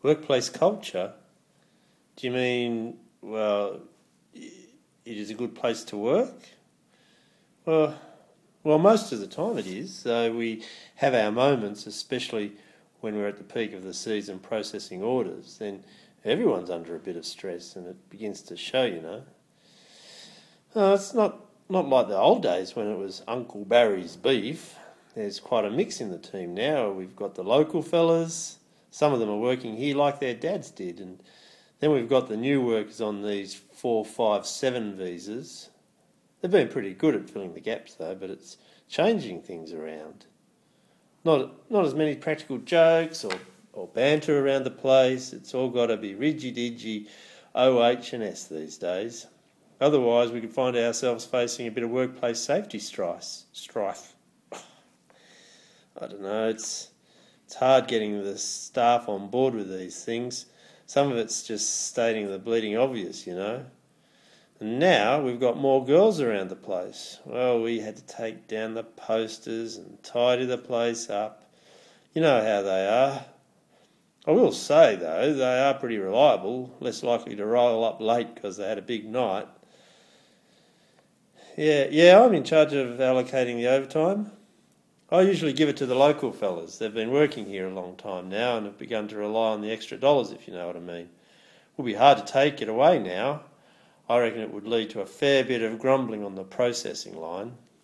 Workplace culture? Do you mean, well, it is a good place to work? Well, most of the time it is. So we have our moments, especially when we're at the peak of the season processing orders. Then everyone's under a bit of stress and it begins to show, It's not like the old days when it was Uncle Barry's beef. There's quite a mix in the team now. We've got the local fellas. Some of them are working here like their dads did. And then we've got the new workers on these 4, 5, 7 visas. They've been pretty good at filling the gaps though, but it's changing things around. Not as many practical jokes or banter around the place. It's all got to be riggy-diggy OH&S these days. Otherwise, we could find ourselves facing a bit of workplace safety strife. I don't know, it's hard getting the staff on board with these things. Some of it's just stating the bleeding obvious, And now we've got more girls around the place. Well, we had to take down the posters and tidy the place up. You know how they are. I will say, though, they are pretty reliable, less likely to roll up late because they had a big night. Yeah, I'm in charge of allocating the overtime. I usually give it to the local fellas. They've been working here a long time now and have begun to rely on the extra dollars, if you know what I mean. It will be hard to take it away now. I reckon it would lead to a fair bit of grumbling on the processing line.